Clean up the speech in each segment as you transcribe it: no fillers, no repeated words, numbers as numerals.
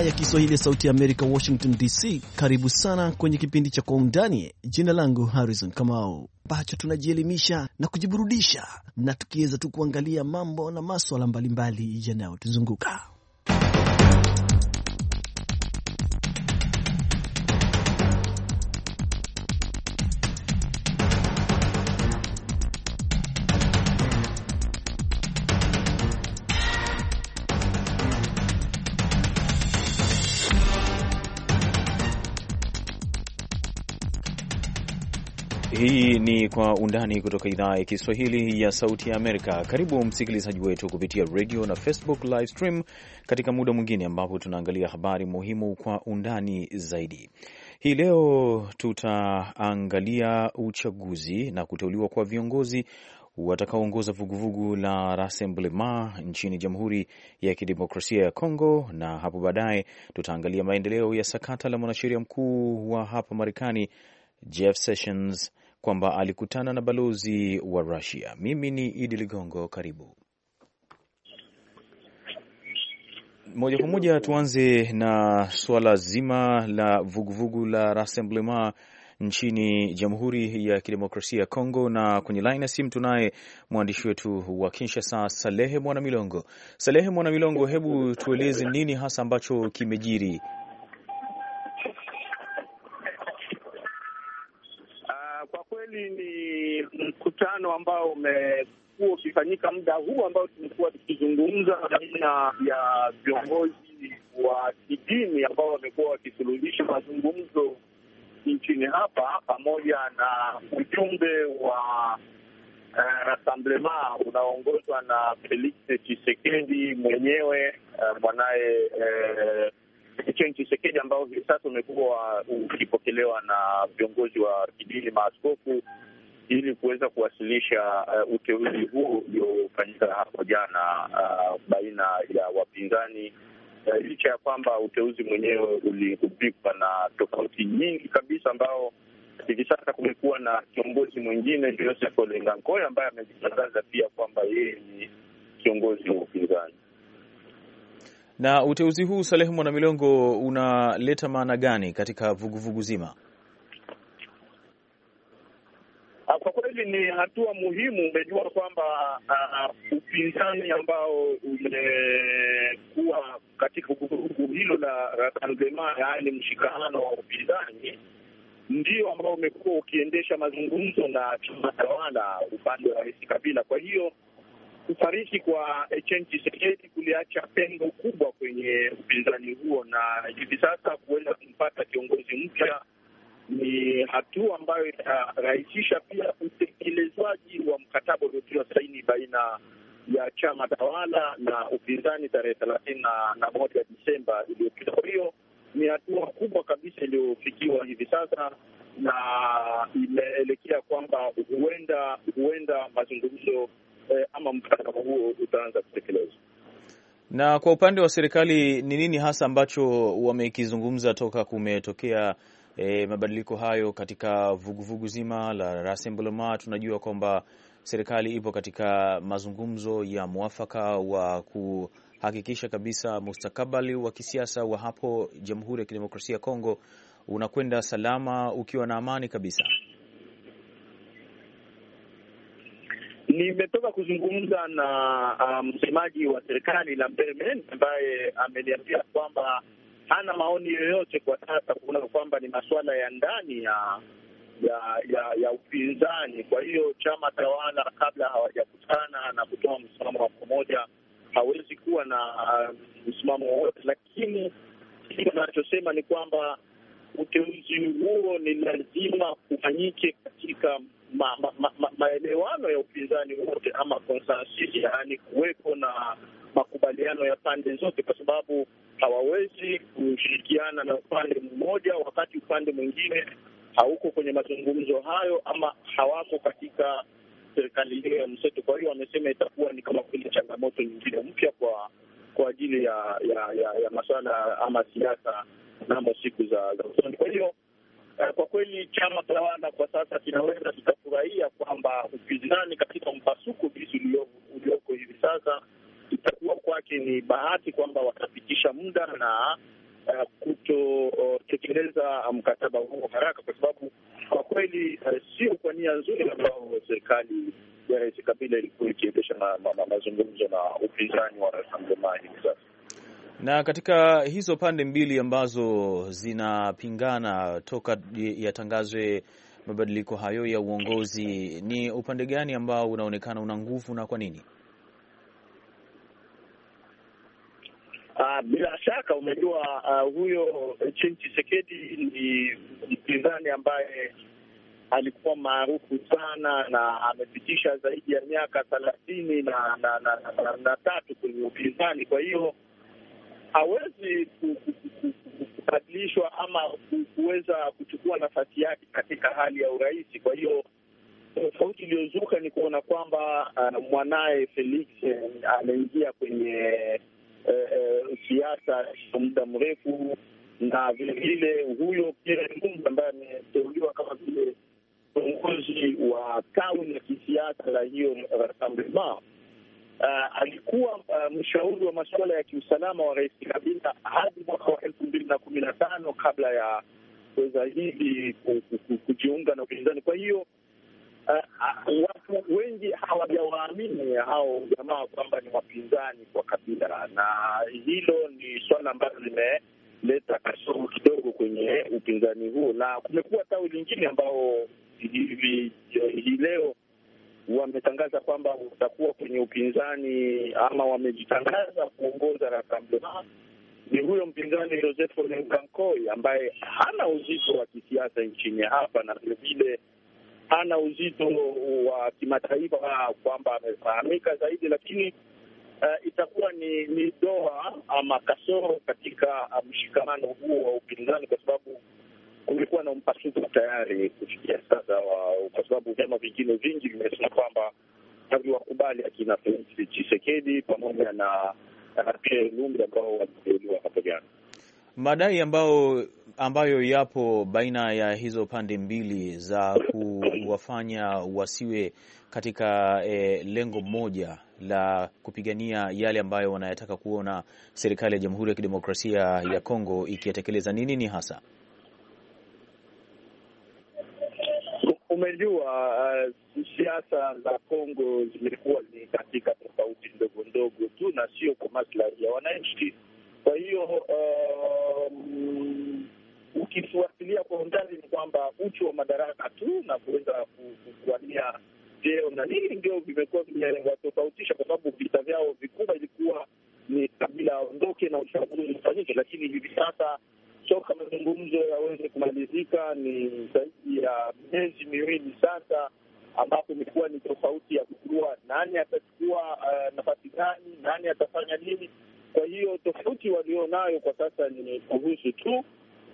ya Kiswahili ya Sauti ya Amerika, Washington DC. Karibu sana kwenye kipindi cha Kwa Undani. Jina langu Harrison Kamau, ambacho tunajielimisha na kujiburudisha na tukiweza tu kuangalia mambo na maswala mbalimbali yanayotuzunguka. Hii ni Kwa Undani kutoka idhaa ya Kiswahili ya Sauti ya Amerika. Karibu msikilizaji wetu kupitia radio na Facebook live stream katika muda mwingine ambapo tunaangalia habari muhimu kwa undani zaidi. Hii leo tutaangalia uchaguzi na kuteuliwa kwa viongozi watakaoongoza vuguvugu la Rassemblement nchini Jamhuri ya Kidemokrasia ya Kongo, na hapo baadaye tutaangalia maendeleo ya sakata la mwanasheria mkuu wa hapa Marekani Jeff Sessions kwamba alikutana na balozi wa Russia. Mimi ni Idi Ligongo, karibu. Moja kwa moja tuanze na suala zima la vuguvugu la Rassemblement nchini Jamhuri ya Kidemokrasia ya Kongo, na kwenye line ya simu tunaye mwandishi wetu wa Kinshasa Salehe Mwanamilongo. Salehe Mwanamilongo, hebu tueleze nini hasa ambacho kimejiri? Kwa kweli ni mkutano ambao umekuwa ukifanyika muda huu ambao tumekuwa tukizungumza baina ya viongozi wa kidini ambao wamekuwa wakisuluhisha mazungumzo nchini hapa, pamoja na ujumbe wa Rassemblement unaoongozwa na Felix Tshisekedi mwenyewe, mwanaye Etienne Tshisekedi, ambao hivi sasa umekuwa ukipokelewa na viongozi wa kidini, maaskofu, ili kuweza kuwasilisha uteuzi huo uliofanyika hapo jana baina ya wapinzani, licha ya kwamba uteuzi mwenyewe uligubikwa na tofauti nyingi kabisa, ambao hivi sasa kumekuwa na kiongozi mwingine Joseph Olenga Nkoy ambaye amejitangaza pia kwamba yeye ni kiongozi wa upinzani. Na uteuzi huu, Salehe Mwanamilongo, unaleta maana gani katika vuguvugu zima? Kwa kweli ni hatua muhimu. Umejua kwamba upinzani ambao umekuwa katika vuguvugu hilo la Rassemblement, yaani mshikamano wa upinzani, ndio ambao umekuwa ukiendesha mazungumzo na chama tawala upande wa Rais Kabila. Kwa hiyo kufariki kwa Etienne Tshisekedi kuliacha pengo kubwa kwenye upinzani huo, na hivi sasa kuweza kumpata kiongozi mpya ni hatua ambayo itarahisisha pia utekelezwaji wa mkataba uliotiwa saini baina ya chama tawala na upinzani tarehe 31 Disemba iliyopita. Kwa hiyo ni hatua kubwa kabisa iliyofikiwa hivi sasa, na imeelekea kwamba huenda mazungumzo ama mkataba huo utaanza kutekelezwa. Na kwa upande wa serikali ni nini hasa ambacho wamekizungumza toka kumetokea mabadiliko hayo katika vuguvugu zima la Rassemblement? Tunajua kwamba serikali ipo katika mazungumzo ya mwafaka wa kuhakikisha kabisa mustakabali wa kisiasa wa hapo Jamhuri ya Kidemokrasia ya Kongo unakwenda salama ukiwa na amani kabisa. Nimetoka kuzungumza na msemaji wa serikali la Mbermen, ambaye ameniambia kwamba hana maoni yoyote kwa sasa, kuona kwamba ni masuala ya ndani ya upinzani. Kwa hiyo chama tawala, kabla hawajakutana na kutoa msimamo wa pamoja, hawezi kuwa na msimamo wowote, lakini kile anachosema ni kwamba uteuzi huo ni lazima ufanyike katika maelewano ya upinzani wote, ama consensus, yaani kuweko na makubaliano ya pande zote, kwa sababu hawawezi kushirikiana na upande mmoja wakati upande mwingine hauko kwenye mazungumzo hayo ama hawako katika serikali hiyo ya mseto. Kwa hiyo wamesema itakuwa ni kama vile changamoto nyingine mpya kwa ajili ya masuala ama siasa mnamo siku za usoni. Kwa hiyo kwa kweli chama tawala kwa sasa kinaweza kikafurahia kwamba upinzani katika mpasuko jinsi ulioko hivi sasa, itakuwa kwake ni bahati kwamba watapitisha muda na kutotekeleza mkataba huo haraka, kwa sababu kwa kweli sio kwa nia nzuri ambao serikali ya Rais Kabila ilikuwa ikiendesha mazungumzo na upinzani wa Rassemblement hivi sasa. Na katika hizo pande mbili ambazo zinapingana toka yatangazwe mabadiliko hayo ya uongozi, ni upande gani ambao unaonekana una nguvu na kwa nini? Bila shaka umejua, huyo Etienne Tshisekedi ni mpinzani ambaye alikuwa maarufu sana na amepitisha zaidi ya miaka 33 kwenye upinzani. Kwa hiyo hawezi kubadilishwa ama kuweza kuchukua nafasi yake katika hali ya urais. Kwa hiyo tofauti iliyozuka ni kuona kwamba mwanaye Felix anaingia kwenye siasa kwa muda mrefu, na vile vile huyo Pierre Lumumba ambaye ameteuliwa kama vile kiongozi wa tawi la kisiasa la hiyo Rassemblement alikuwa mshauri wa masuala ya kiusalama wa Rais Kabila hadi mwaka wa 2015 kabla ya kuweza hivi kujiunga na upinzani. Kwa hiyo watu wengi hawajawaamini hao jamaa kwamba ni wapinzani kwa Kabila, na hilo ni swala ambalo limeleta kasoro kidogo kwenye upinzani huo. Na kumekuwa tawi lingine ambao hii leo wametangaza kwamba utakuwa kwenye upinzani ama wamejitangaza kuongoza Rassemblement. Ni huyo mpinzani Joseph Olenga-Nkoy ambaye hana uzito wa kisiasa nchini hapa, na vile vile hana uzito wa kimataifa kwamba amefahamika zaidi, lakini itakuwa ni doa ama kasoro katika mshikamano huo wa upinzani, kwa sababu kumekuwa na mpasuko tayari kufikia sasa, kwa sababu vyama vingine vingi vimesema kwamba haviwakubali akina Felix Tshisekedi pamoja na Pierre Lumumba ambao waliteuliwa hapo jana. Madai ambayo yapo baina ya hizo pande mbili za kuwafanya wasiwe katika lengo moja la kupigania yale ambayo wanayataka kuona serikali ya Jamhuri ya Kidemokrasia ya Kongo ikiyatekeleza, nini hasa? Umejua, siasa za Kongo zimekuwa ni katika tofauti ndogo ndogo tu na sio kwa maslahi ya wananchi. Kwa hiyo ukifuatilia kwa undani ni kwamba uchu wa madaraka tu na kuweza kuwania vyeo na nini ndio vimekuwa vinawatofautisha, kwa sababu vita vyao vikubwa ilikuwa ni Kabila aondoke na uchaguzi ufanyike. Lakini hivi sasa toka mazungumzo yaweze kumalizika ni zaidi ya miezi miwili sasa, ambapo imekuwa ni tofauti ya kujua nani atachukua nafasi gani, nani atafanya nini. Kwa hiyo tofauti walionayo kwa sasa ni kuhusu tu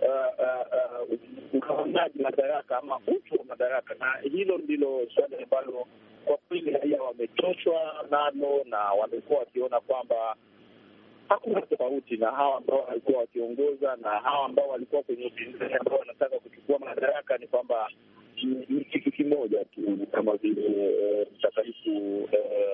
ugawanyaji madaraka ama uchu wa madaraka, na hilo ndilo swala ambalo kwa kweli raia wamechoshwa nalo, na wamekuwa wakiona kwamba hakuna tofauti na hawa ambao walikuwa wakiongoza na hawa ambao walikuwa kwenye upinzani ambao wanataka kuchukua madaraka, ni kwamba ni kitu kimoja tu, kama vile mtakatifu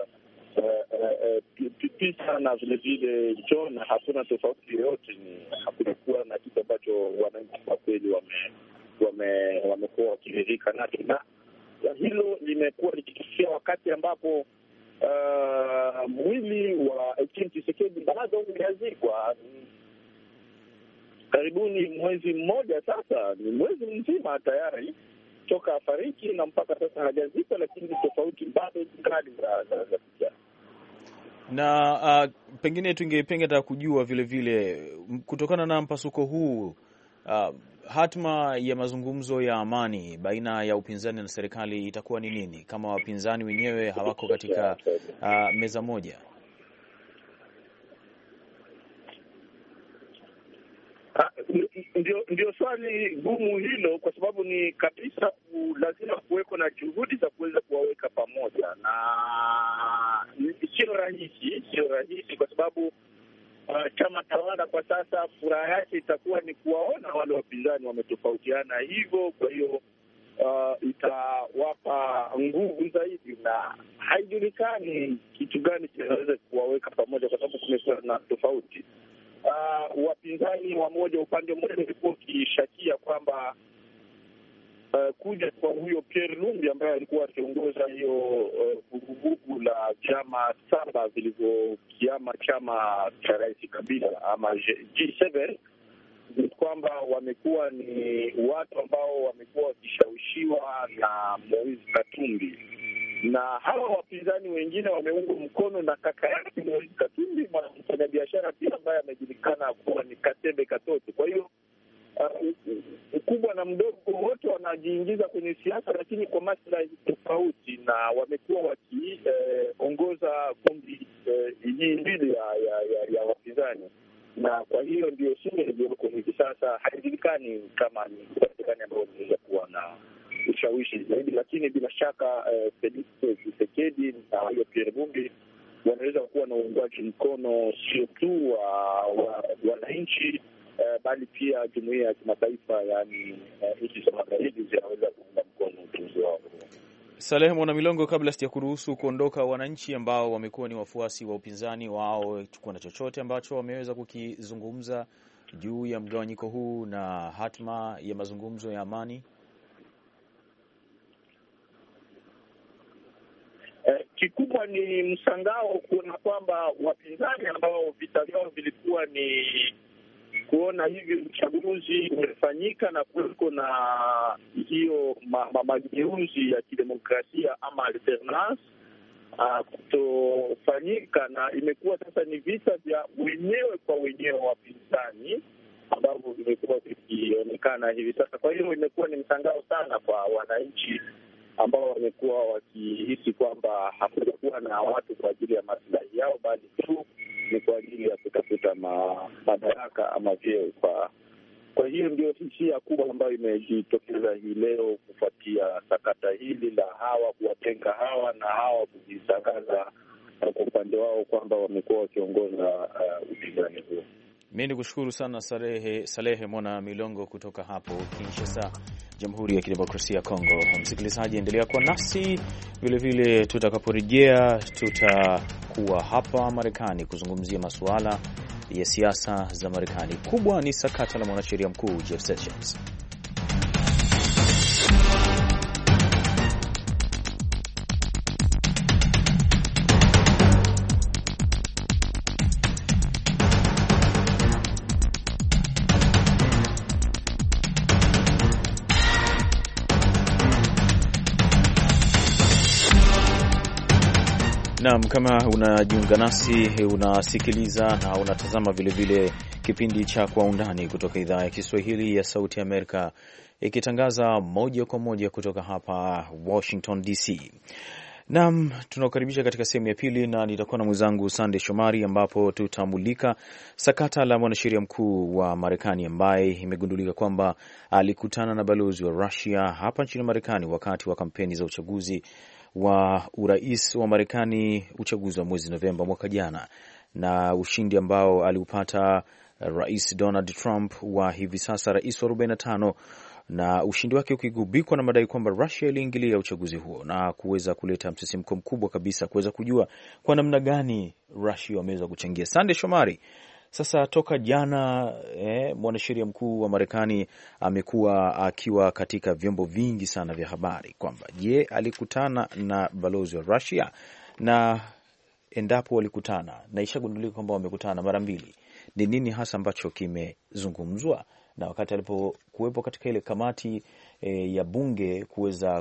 Pita na vile vile John. Hakuna tofauti yoyote, ni hakunakuwa na kitu ambacho wananchi kwa kweli wamekuwa wakiridhika nacho, na hilo limekuwa likitokea wakati ambapo mwili wa Etienne Tshisekedi bado umezikwa karibuni mwezi mmoja sasa, ni mwezi mzima tayari toka afariki na mpaka sasa hajazikwa, lakini tofauti bado kali za kijana. Na pengine tungependa kujua vile vile kutokana na mpasuko huu, hatma ya mazungumzo ya amani baina ya upinzani na serikali itakuwa ni nini kama wapinzani wenyewe hawako katika meza moja? Ndio swali gumu hilo, kwa sababu ni kabisa lazima kuweko na juhudi za kuweza kuwaweka pamoja, na sio rahisi kwa sababu chama tawala kwa sasa furaha yake itakuwa ni kuwaona wale wapinzani wametofautiana hivyo. Kwa hiyo itawapa nguvu zaidi, na haijulikani kitu gani kinaweza kuwaweka pamoja, kwa sababu kumekuwa na tofauti. wapinzani wamoja, upande mmoja ulikuwa ukishakia kwamba kuja kwa huyo Pierre Lumbi ambaye alikuwa akiongoza hiyo vuguvugu la vyama 7 vilivyokiama chama cha Rais Kabila ama G7, ni kwamba wamekuwa ni watu ambao wamekuwa wakishawishiwa na Moise Katumbi, na hawa wapinzani wengine wameungwa mkono na kaka yake Moise Katumbi, mfanyabiashara pia ambaye amejulikana kuwa ni Katembe Katoto. Kwa hiyo mkubwa na mdogo wote wanajiingiza kwenye siasa, lakini kwa maslahi tofauti, na wamekuwa wakiongoza kundi hii mbili ya wapinzani, na kwa hiyo ndio shida iliyoko hivi sasa. Haijulikani kama ni wapinzani ambao wanaweza kuwa na ushawishi zaidi, lakini bila shaka Felix Tshisekedi na hiyo Pierre Lumbi wanaweza kuwa na uungwaji mkono sio tu wa wananchi, bali pia jumuiya ya kimataifa, yaani nchi za magharibi zinaweza kuunga mkono uchaguzi wao. Saleh Mwana Milongo, kabla sija kuruhusu kuondoka, wananchi ambao wamekuwa ni wafuasi wa upinzani wao, kuna chochote ambacho wameweza kukizungumza juu ya mgawanyiko huu na hatma ya mazungumzo ya amani? Kikubwa ni mshangao kuona kwamba wapinzani ambao vita vyao vilikuwa ni kuona hivi uchaguzi umefanyika na kuliko na hiyo mageuzi ya kidemokrasia ama alternance kutofanyika, na imekuwa sasa ni vita vya wenyewe kwa wenyewe wapinzani ambavyo vimekuwa vikionekana hivi sasa. Kwa hiyo imekuwa ni mshangao sana kwa wananchi ambao wamekuwa wakihisi kwamba hakujakuwa na watu kwa ajili ya maslahi yao, bali tu ni kwa ajili ya kutafuta madaraka ama vyeo. Kwa hiyo ndio hisia kubwa ambayo imejitokeza hii leo kufuatia sakata hili la hawa kuwatenga hawa na hawa kujitangaza kwa upande wao kwamba wamekuwa wakiongoza upinzani huo. Mimi nikushukuru sana Salehe Mwana Milongo kutoka hapo Kinshasa, Jamhuri ya Kidemokrasia ya Kongo. Msikilizaji, endelea kuwa nasi vilevile, tutakaporejea tutakuwa hapa Marekani kuzungumzia masuala ya siasa za Marekani. Kubwa ni sakata la mwanasheria mkuu Jeff Sessions. Naam, kama unajiunga nasi, unasikiliza na unatazama vilevile kipindi cha Kwa Undani kutoka idhaa ya Kiswahili ya Sauti Amerika, ikitangaza moja kwa moja kutoka hapa Washington DC. Naam, tunakukaribisha katika sehemu ya pili, na nitakuwa na mwenzangu Sande Shomari, ambapo tutamulika sakata la mwanasheria mkuu wa Marekani ambaye imegundulika kwamba alikutana na balozi wa Russia hapa nchini Marekani wakati wa kampeni za uchaguzi wa urais wa Marekani, uchaguzi wa mwezi Novemba mwaka jana, na ushindi ambao aliupata Rais Donald Trump wa hivi sasa rais wa 45, na ushindi wake ukigubikwa na madai kwamba Russia iliingilia uchaguzi huo na kuweza kuleta msisimko mkubwa kabisa kuweza kujua kwa namna gani Russia wameweza kuchangia. Sande Shomari, sasa toka jana mwanasheria mkuu wa Marekani amekuwa akiwa katika vyombo vingi sana vya habari kwamba je, alikutana na balozi wa Russia, na endapo walikutana na ishagundulika kwamba wamekutana mara mbili, ni nini hasa ambacho kimezungumzwa? Na wakati alipokuwepo katika ile kamati ya bunge kuweza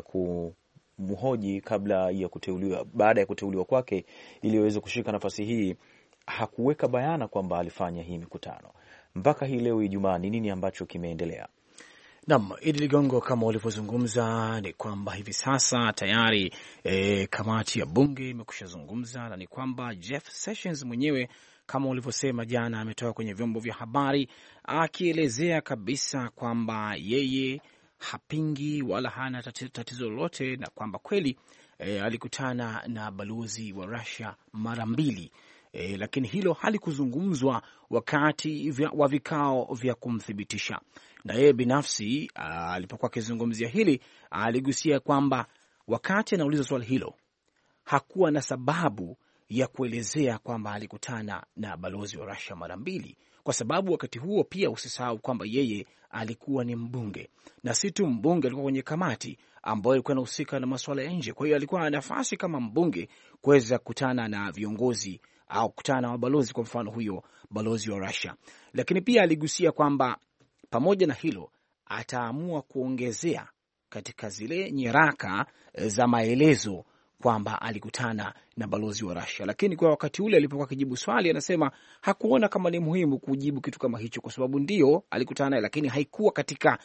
kumhoji kabla ya kuteuliwa, baada ya kuteuliwa kwake ili aweze kushika nafasi hii, hakuweka bayana kwamba alifanya hii mikutano. Mpaka hii leo Ijumaa, ni nini ambacho kimeendelea? Naam, Idi Ligongo, kama ulivyozungumza ni kwamba hivi sasa tayari kamati ya bunge imekusha zungumza, na ni kwamba Jeff Sessions mwenyewe kama ulivyosema jana ametoka kwenye vyombo vya habari akielezea kabisa kwamba yeye hapingi wala hana tatizo lolote, na kwamba kweli alikutana na balozi wa Russia mara mbili. Lakini hilo halikuzungumzwa wakati wa vikao vya kumthibitisha, na yeye binafsi alipokuwa akizungumzia hili aligusia kwamba wakati anauliza swali hilo hakuwa na sababu ya kuelezea kwamba alikutana na balozi wa Russia mara mbili, kwa sababu wakati huo pia usisahau kwamba yeye alikuwa ni mbunge, na si tu mbunge, alikuwa kwenye kamati ambayo ilikuwa inahusika na masuala ya nje. Kwa hiyo alikuwa na nafasi kama mbunge kuweza kukutana na viongozi au kukutana na mabalozi, kwa mfano huyo balozi wa Russia. Lakini pia aligusia kwamba pamoja na hilo ataamua kuongezea katika zile nyaraka za maelezo kwamba alikutana na balozi wa Russia. Lakini kwa wakati ule alipokuwa akijibu swali, anasema hakuona kama ni muhimu kujibu kitu kama hicho, kwa sababu ndio alikutana naye, lakini haikuwa katika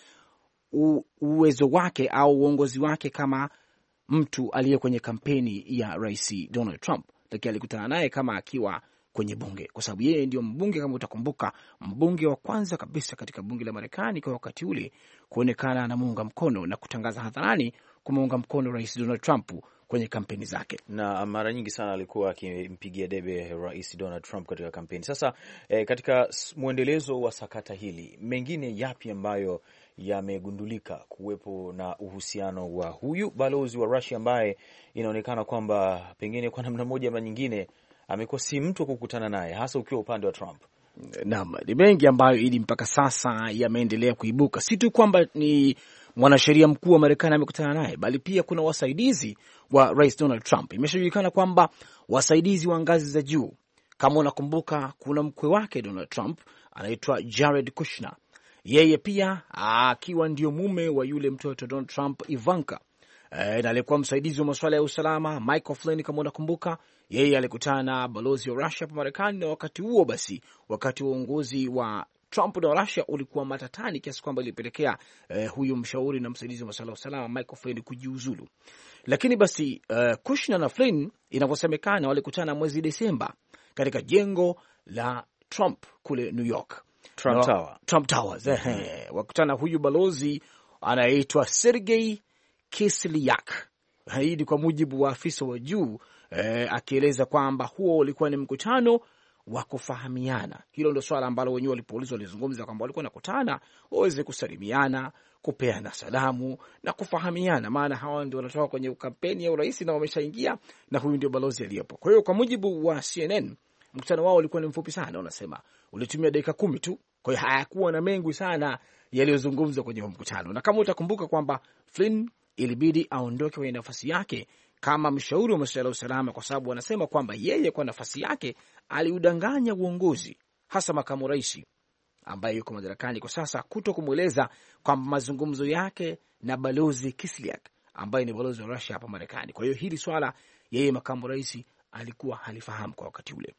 uwezo wake au uongozi wake kama mtu aliye kwenye kampeni ya Rais Donald Trump. Lakini alikutana naye kama akiwa kwenye bunge, kwa sababu yeye ndio mbunge, kama utakumbuka, mbunge wa kwanza kabisa katika bunge la Marekani kwa wakati ule kuonekana anamuunga mkono na kutangaza hadharani kumuunga mkono Rais Donald Trump kwenye kampeni zake, na mara nyingi sana alikuwa akimpigia debe Rais Donald Trump katika kampeni. Sasa katika mwendelezo wa sakata hili, mengine yapi ambayo yamegundulika kuwepo na uhusiano wa huyu balozi wa Russia ambaye inaonekana kwamba pengine kwa namna moja ama nyingine amekuwa si mtu wa kukutana naye, hasa ukiwa upande wa Trump? Naam, ni mengi ambayo ili mpaka sasa yameendelea kuibuka. Si tu kwamba ni mwanasheria mkuu wa Marekani amekutana naye, bali pia kuna wasaidizi wa Rais Donald Trump. Imeshajulikana kwamba wasaidizi wa ngazi za juu, kama unakumbuka, kuna mkwe wake Donald Trump anaitwa Jared Kushner, yeye pia akiwa ndio mume wa yule mtoto Donald Trump, Ivanka, na alikuwa msaidizi wa masuala ya usalama Michael Flynn, kama unakumbuka. Yeye alikutana na balozi wa Russia hapa Marekani, na wakati huo basi, wakati wa uongozi wa Trump na Russia ulikuwa matatani kiasi kwamba ilipelekea huyu mshauri na msaidizi wa masuala ya usalama Michael Flynn kujiuzulu. Lakini basi Kushner na Flynn inavyosemekana walikutana mwezi Desemba katika jengo la Trump kule New York, Trump Towers. Wakutana huyu balozi anaitwa Sergei Kislyak. Hii ni kwa mujibu wa afisa wa juu akieleza kwamba huo ulikuwa ni mkutano wa kufahamiana. Hilo ndio swala ambalo wenyewe walipoulizwa walizungumza kwamba walikuwa nakutana waweze kusalimiana, kupeana salamu na kufahamiana, maana hawa ndio wanatoka kwenye kampeni ya urais na wameshaingia, na huyu ndio balozi aliyepo. Kwa hiyo kwa mujibu wa CNN mkutano wao ulikuwa ni mfupi sana, unasema ulitumia dakika 10 tu. Kwa hiyo hayakuwa na mengi sana yaliyozungumzwa kwenye mkutano, na kama utakumbuka kwamba Flynn ilibidi aondoke kwenye nafasi yake kama mshauri wa masuala ya usalama, kwa sababu wanasema kwamba yeye kwa nafasi yake aliudanganya uongozi, hasa makamu rais ambaye yuko madarakani kwa sasa, kuto kumweleza kwamba mazungumzo yake na balozi Kislyak ambaye ni balozi wa Russia hapa Marekani. Kwa hiyo hili swala yeye makamu rais alikuwa halifahamu kwa wakati ule.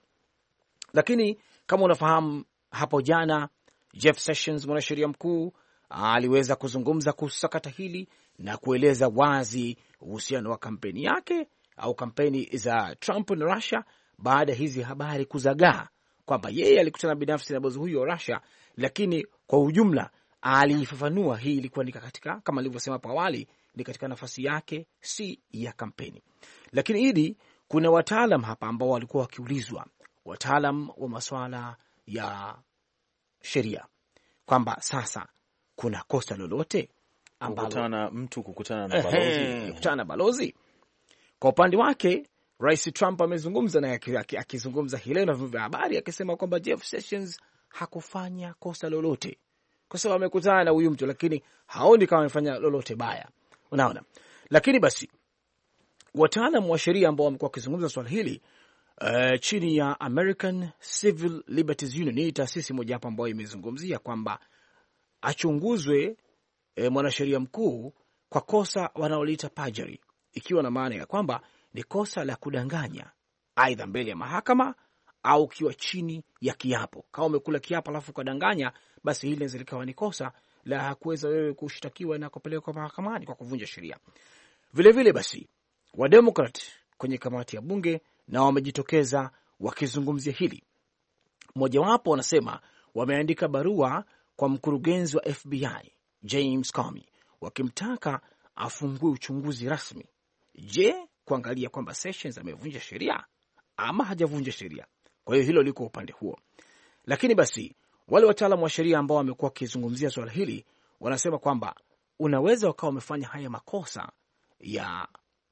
Lakini kama unafahamu, hapo jana Jeff Sessions, mwanasheria mkuu, aliweza kuzungumza kuhusu sakata hili na kueleza wazi uhusiano wa kampeni yake au kampeni za Trump na Russia baada ya hizi habari kuzagaa kwamba yeye alikutana binafsi na balozi huyo wa Russia, lakini kwa ujumla alifafanua hii ilikuwa ni katika, kama nilivyosema hapo awali, ni katika nafasi yake, si ya kampeni. Lakini hili kuna wataalam hapa ambao walikuwa wakiulizwa, wataalam wa masuala ya sheria, kwamba sasa kuna kosa lolote ambalo mtu kukutana na balozi. Kwa upande wake Rais Trump amezungumza naye, akizungumza hii leo na vyombo vya habari akisema kwamba Jeff Sessions hakufanya kosa lolote kwa sababu amekutana na huyu mtu, lakini haoni kama amefanya lolote baya, unaona. Lakini basi wataalamu wa sheria ambao wamekuwa wakizungumza swala hili chini ya American Civil Liberties Union, ni taasisi moja hapa ambayo imezungumzia kwamba achunguzwe mwanasheria mkuu kwa kosa wanaoliita perjury, ikiwa na maana ya kwamba ni kosa la kudanganya aidha mbele ya mahakama au kiwa chini ya kiapo. Kama umekula kiapo alafu kudanganya, basi hili linaweza likawa ni kosa la kuweza wewe kushtakiwa na kupelekwa mahakamani kwa kuvunja sheria. Vile vile basi Wademokrat kwenye kamati ya bunge na wamejitokeza wakizungumzia hili. Mmojawapo wanasema wameandika barua kwa mkurugenzi wa FBI James Comey wakimtaka afungue uchunguzi rasmi. Je, kuangalia kwamba Sessions amevunja sheria ama hajavunja sheria. Kwa hiyo hilo liko upande huo. Lakini basi wale wataalamu wa sheria ambao wamekuwa wakizungumzia swala hili wanasema kwamba unaweza ukawa umefanya haya makosa ya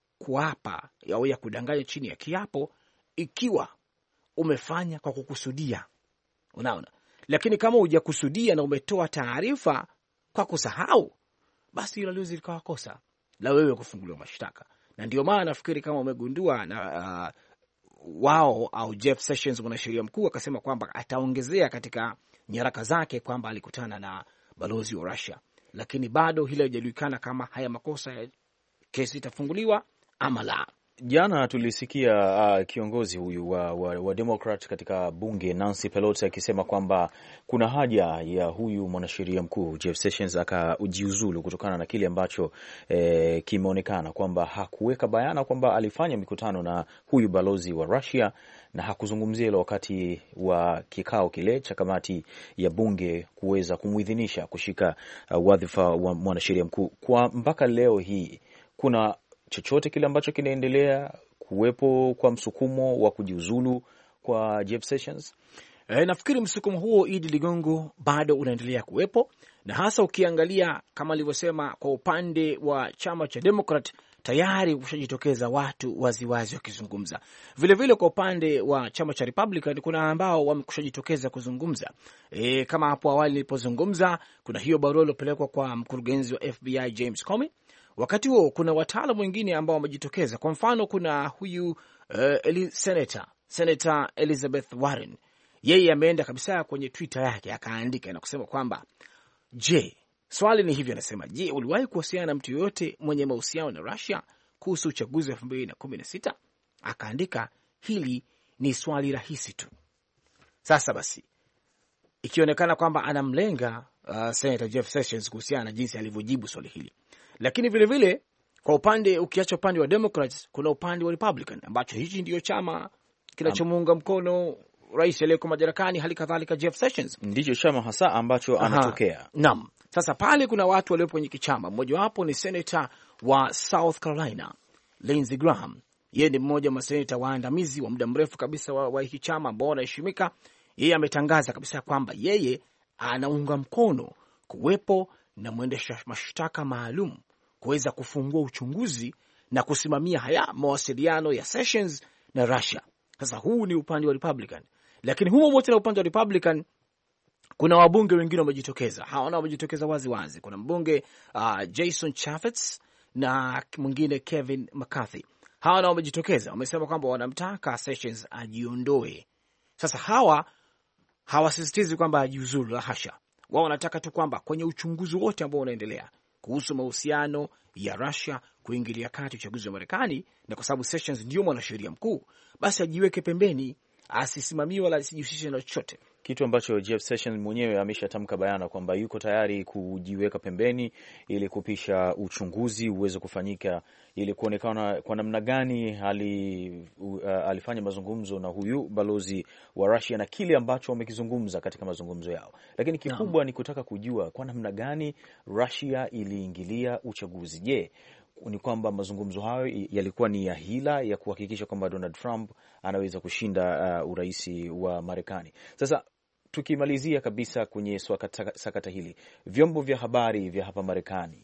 kuapa au ya kudanganya chini ya kiapo ikiwa umefanya kwa kukusudia, unaona. lakini kama hujakusudia na umetoa taarifa kwa kusahau, basi hilo liwezi likawa kosa la wewe kufunguliwa mashtaka. Na ndio maana nafikiri kama umegundua na wao au Jeff Sessions mwanasheria mkuu akasema kwamba ataongezea katika nyaraka zake kwamba alikutana na balozi wa Russia, lakini bado hilo halijajulikana kama haya makosa ya kesi itafunguliwa ama la. Jana tulisikia kiongozi huyu wa Democrat katika bunge Nancy Pelosi akisema kwamba kuna haja ya huyu mwanasheria mkuu Jeff Sessions akajiuzulu kutokana na kile ambacho kimeonekana kwamba hakuweka bayana kwamba alifanya mikutano na huyu balozi wa Russia na hakuzungumzia ile wakati wa kikao kile cha kamati ya bunge kuweza kumuidhinisha kushika wadhifa wa mwanasheria mkuu. Kwa mpaka leo hii kuna chochote kile ambacho kinaendelea kuwepo kwa msukumo wa kujiuzulu kwa Jeff Sessions? Nafikiri msukumo huo, Idi Ligongo, bado unaendelea kuwepo, na hasa ukiangalia kama alivyosema kwa upande wa chama cha Democrat tayari kushajitokeza watu waziwazi wakizungumza. Vilevile kwa upande wa chama cha Republican kuna ambao wamekushajitokeza kuzungumza. Kama hapo awali nilipozungumza, kuna hiyo barua iliyopelekwa kwa mkurugenzi wa FBI James Comey. Wakati huo kuna wataalamu wengine ambao wamejitokeza. Kwa mfano kuna huyu Senator Elizabeth Warren. Yeye ameenda kabisa kwenye Twitter yake akaandika na kusema kwamba swali ni hivi, anasema, uliwahi kuwasiliana na mtu yoyote mwenye mahusiano na Russia kuhusu uchaguzi wa 2016? Akaandika, hili ni swali rahisi tu. Sasa basi, ikionekana kwamba anamlenga Senator Jeff Sessions kuhusiana na jinsi alivyojibu swali hili. Lakini vile vile kwa upande, ukiacha upande wa Democrats, kuna upande wa Republican ambacho hichi ndio chama kinachomuunga mkono rais aliyeko madarakani, hali kadhalika Jeff Sessions ndicho chama hasa ambacho anatokea. Naam. Sasa pale kuna watu waliopo kwenye kichama. Mmoja wapo ni Senator wa South Carolina Lindsey Graham. Yeye ni mmoja wa maseneta waandamizi wa muda mrefu kabisa wa hiki chama ambao wanaheshimika. Yeye ametangaza kabisa kwamba yeye anaunga mkono kuwepo na mwendesha mashtaka maalum kuweza kufungua uchunguzi na kusimamia haya mawasiliano ya Sessions na Russia. Sasa huu ni upande wa Republican. Lakini huo wote na upande wa Republican kuna wabunge wengine wamejitokeza. Hawana wamejitokeza wazi wazi. Kuna mbunge Jason Chaffetz na mwingine Kevin McCarthy. Hawana wamejitokeza. Wamesema kwamba wanamtaka Sessions ajiondoe. Sasa hawasisitizi kwamba ajiuzulu, la hasha. Wao wanataka tu kwamba kwenye uchunguzi wote ambao unaendelea kuhusu mahusiano ya Russia kuingilia kati uchaguzi wa Marekani, na kwa sababu Sessions ndio mwanasheria mkuu, basi ajiweke pembeni, asisimamiwe wala asijihusishe na chochote. Kitu ambacho Jeff Sessions mwenyewe ameshatamka bayana kwamba yuko tayari kujiweka pembeni ili kupisha uchunguzi uweze kufanyika, ili kuonekana kwa namna gani alifanya mazungumzo na huyu balozi wa Russia na kile ambacho wamekizungumza katika mazungumzo yao. Lakini kikubwa ni kutaka kujua kwa namna gani Russia iliingilia uchaguzi. Je, ni kwamba mazungumzo hayo yalikuwa ni ya hila ya kuhakikisha kwamba Donald Trump anaweza kushinda urais wa Marekani? Sasa tukimalizia kabisa kwenye sakata hili, vyombo vya habari vya hapa Marekani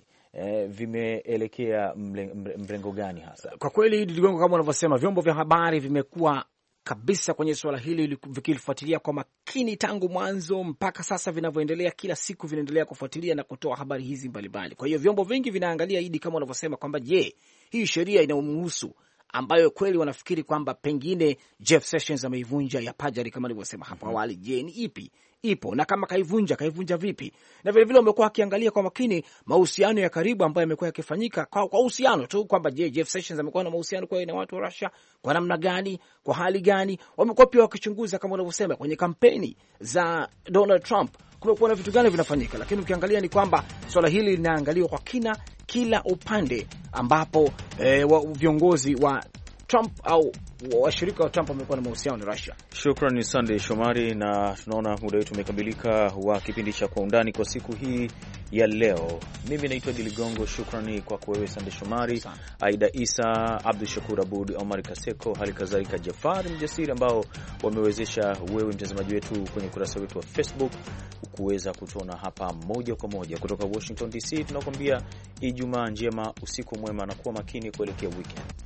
vimeelekea mrengo gani hasa? Kwa kweli Ligongo, kama unavyosema, vyombo vya habari vimekuwa kabisa kwenye swala hili vikilifuatilia kwa makini tangu mwanzo mpaka sasa, vinavyoendelea kila siku vinaendelea kufuatilia na kutoa habari hizi mbalimbali. Kwa hiyo vyombo vingi vinaangalia, Idi, kama unavyosema kwamba hii sheria inaumhusu ambayo kweli wanafikiri kwamba pengine Jeff Sessions ameivunja ya pajari kama nilivyosema hapo awali. Je, ni ipi? Ipo, na kama kaivunja vipi? Na vile vile wamekuwa akiangalia kwa makini mahusiano ya karibu ambayo yamekuwa yakifanyika kwa uhusiano tu kwamba Jeff Sessions amekuwa na mahusiano kwa na watu wa Russia kwa namna gani, kwa hali gani. Wamekuwa pia wakichunguza kama unavyosema kwenye kampeni za Donald Trump kumekuwa na vitu gani vinafanyika. Lakini ukiangalia ni kwamba swala hili linaangaliwa kwa kina kila upande, ambapo viongozi wa Trump au washirika wa Trump wamekuwa na mahusiano na Russia. Shukrani Sunday Shomari, na tunaona muda wetu umekamilika wa kipindi cha Kwa Undani kwa siku hii ya leo. Mimi naitwa Diligongo. Shukrani kwa wewe Sunday Shomari, Aida Isa, Abdul Shakur Abud, Omar Kaseko, hali kadhalika Jafar Mjasiri, ambao wamewezesha wewe mtazamaji wetu kwenye kurasa wetu wa Facebook kuweza kutuona hapa moja kwa moja kutoka Washington DC. Tunakuambia Ijumaa njema, usiku mwema, na kuwa makini kuelekea weekend.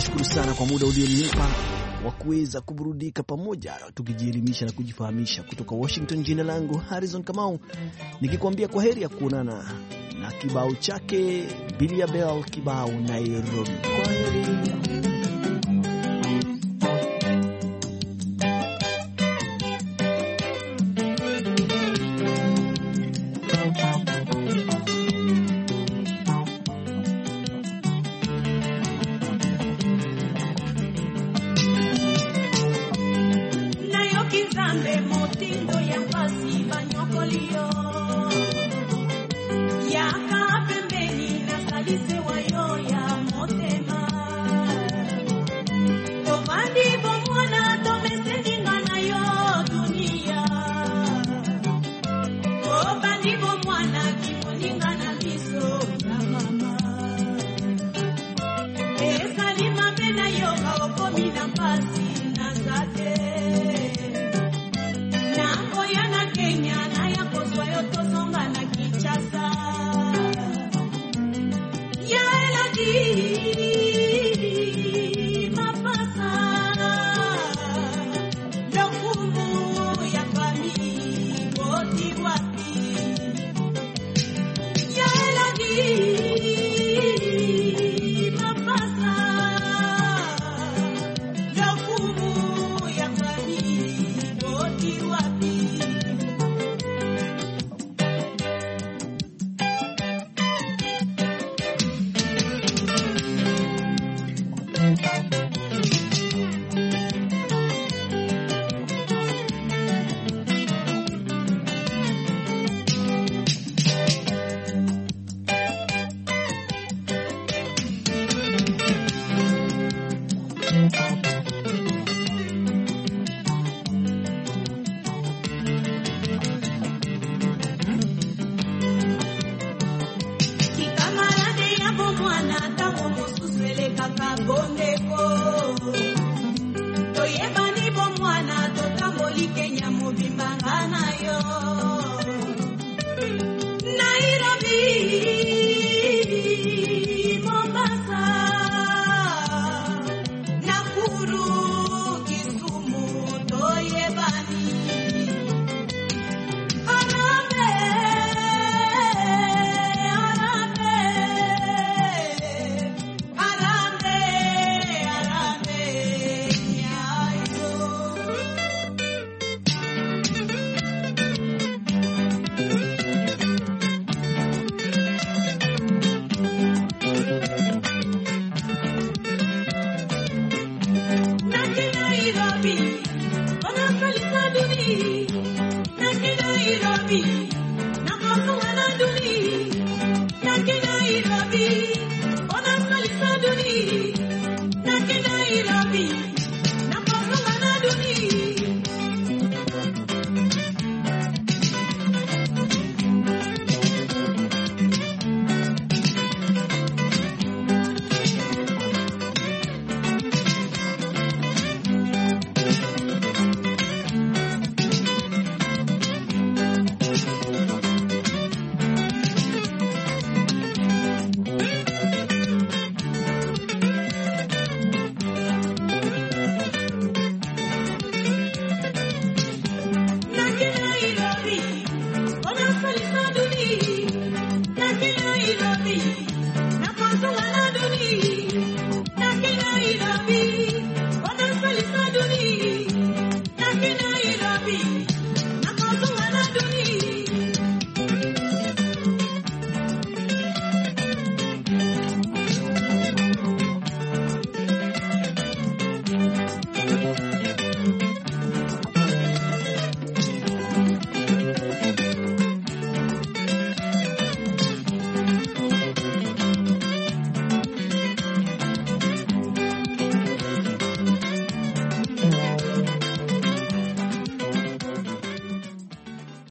nakushukuru sana kwa muda ulionipa wa kuweza kuburudika pamoja, tukijielimisha na kujifahamisha. Kutoka Washington, jina langu Harrison Kamau, nikikwambia kwa heri ya kuonana na kibao chake Billy Abel, kibao Nairobi. Kwa heri.